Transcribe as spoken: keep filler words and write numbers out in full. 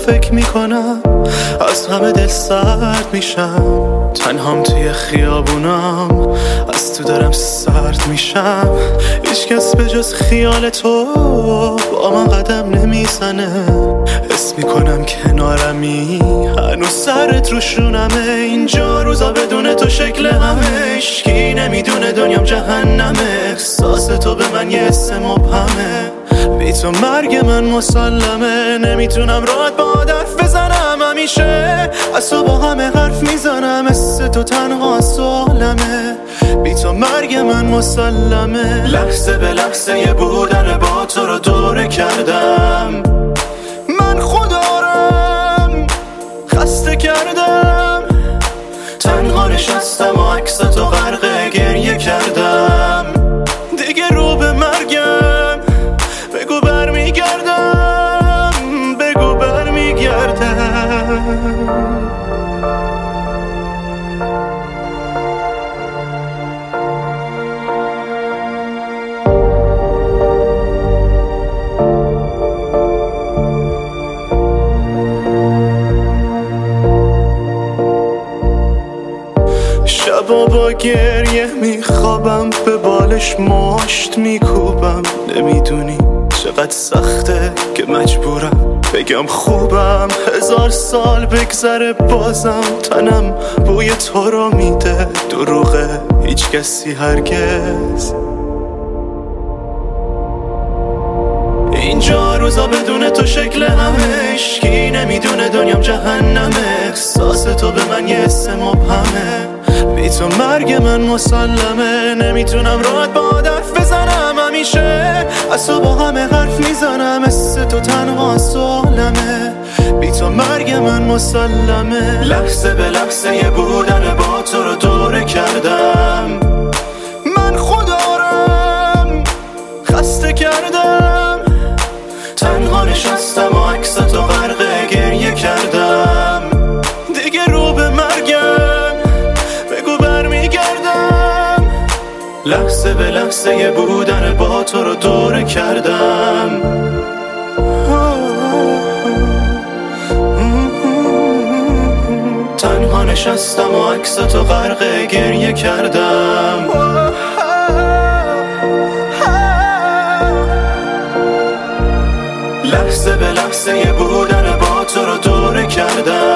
فکر میکنم از همه دل سرد میشم، تنهام توی خیابونم از تو دارم سرد میشم. هیچ کس به جز خیال تو با من قدم نمیزنه، حس میکنم کنارمی هنوز سرت روشونمه. اینجا روزا بدون تو شکل همه، هیچکی نمیدونه دنیام جهنمه. احساس تو به من یه حس مبهمه، بی تو مرگ من مسلمه. نمیتونم راحت با حرف بزنم، همیشه از تو با همه حرف میزنم. مثل تو تنها سالمه، بی تو مرگ من مسلمه. لحظه به لحظه یه بودن با تو رو دوره کردم، من خودارم خسته کردم. تنها نشستم و عکس تو غرق گریه کردم. دیگه رو به مرگم بگو برمیگردم، بگو برمیگردم. شبا با گریه میخوابم، به بالش مشت میکوبم. نمیدونی چقدر سخته که مجبورم بگم خوبم. هزار سال بگذره بازم تنم بوی تو رو میده. دروغه هیچ کسی هرگز اینجا روزا بدون تو شکل همه، هیچکی نمیدونه دنیام جهنمه. احساس تو به من یه حس مبهمه، بی تو مرگ من مسلمه. نمیتونم راحت با حرف بزنم، همیشه از تو با همه حرف میزنم. مثل تو تنها سالمه، بی تو مرگ من مسلمه. لحظه به لحظه یه بودن با تو رو دوره کردم، من خودارم خسته کردم. تنها نشستم و عکس تو غرق گریه کردم. دیگه رو به مرگم بگو برمیگردم. لحظه به لحظه یه بودن با تو رو دوره کردم. تنها نشستم و عکس تو غرق گریه کردم. لحظه به لحظه یه بودن با تو رو دوره کردم.